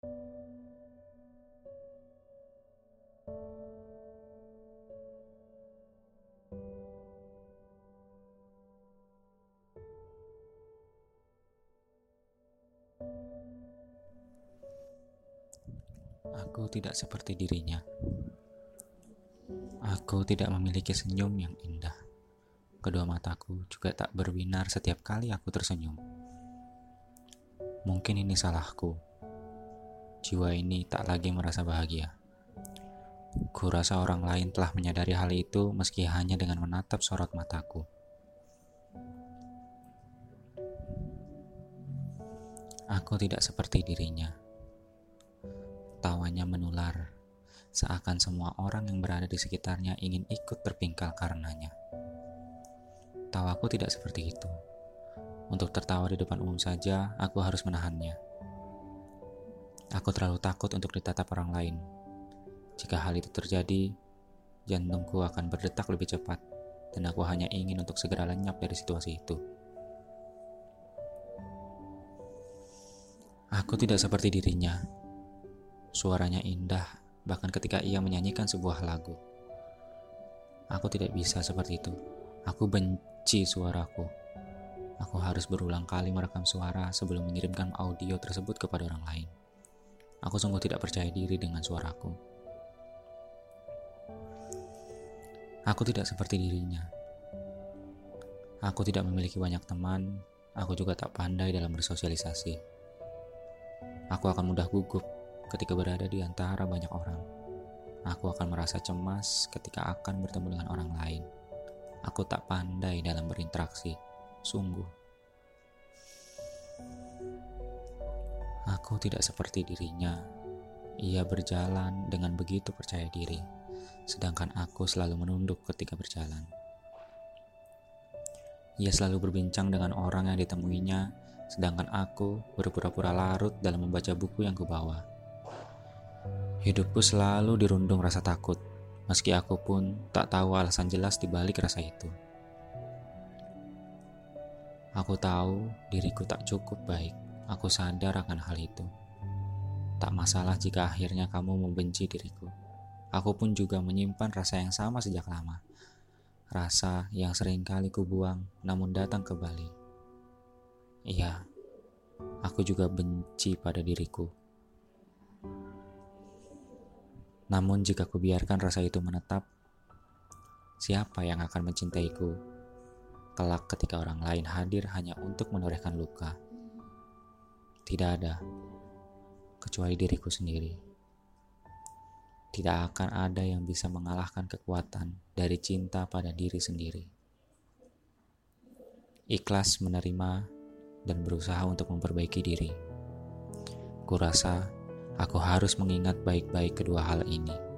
Aku tidak seperti dirinya. Aku tidak memiliki senyum yang indah. Kedua mataku juga tak berbinar setiap kali aku tersenyum. Mungkin ini salahku. Jiwa ini tak lagi merasa bahagia. Kurasa orang lain telah menyadari hal itu meski hanya dengan menatap sorot mataku. Aku tidak seperti dirinya. Tawanya menular, seakan semua orang yang berada di sekitarnya ingin ikut terpingkal karenanya. Tawaku tidak seperti itu. Untuk tertawa di depan umum saja, aku harus menahannya. Aku terlalu takut untuk ditatap orang lain. Jika hal itu terjadi, jantungku akan berdetak lebih cepat, dan aku hanya ingin untuk segera lenyap dari situasi itu. Aku tidak seperti dirinya. Suaranya indah, bahkan ketika ia menyanyikan sebuah lagu. Aku tidak bisa seperti itu. Aku benci suaraku. Aku harus berulang kali merekam suara sebelum mengirimkan audio tersebut kepada orang lain. Aku sungguh tidak percaya diri dengan suaraku. Aku tidak seperti dirinya. Aku tidak memiliki banyak teman. Aku juga tak pandai dalam bersosialisasi. Aku akan mudah gugup ketika berada di antara banyak orang. Aku akan merasa cemas ketika akan bertemu dengan orang lain. Aku tak pandai dalam berinteraksi, sungguh. Aku tidak seperti dirinya. Ia berjalan dengan begitu percaya diri, sedangkan aku selalu menunduk ketika berjalan. Ia selalu berbincang dengan orang yang ditemuinya, sedangkan aku berpura-pura larut dalam membaca buku yang kubawa. Hidupku selalu dirundung rasa takut, meski aku pun tak tahu alasan jelas di balik rasa itu. Aku tahu diriku tak cukup baik. Aku sadar akan hal itu. Tak masalah jika akhirnya kamu membenci diriku. Aku pun juga menyimpan rasa yang sama sejak lama. Rasa yang sering kali kubuang, namun datang kembali. Iya, aku juga benci pada diriku. Namun jika kubiarkan rasa itu menetap, siapa yang akan mencintaiku kelak ketika orang lain hadir hanya untuk menorehkan luka? Tidak ada, kecuali diriku sendiri. Tidak akan ada yang bisa mengalahkan kekuatan dari cinta pada diri sendiri. Ikhlas menerima dan berusaha untuk memperbaiki diri. Kurasa aku harus mengingat baik-baik kedua hal ini.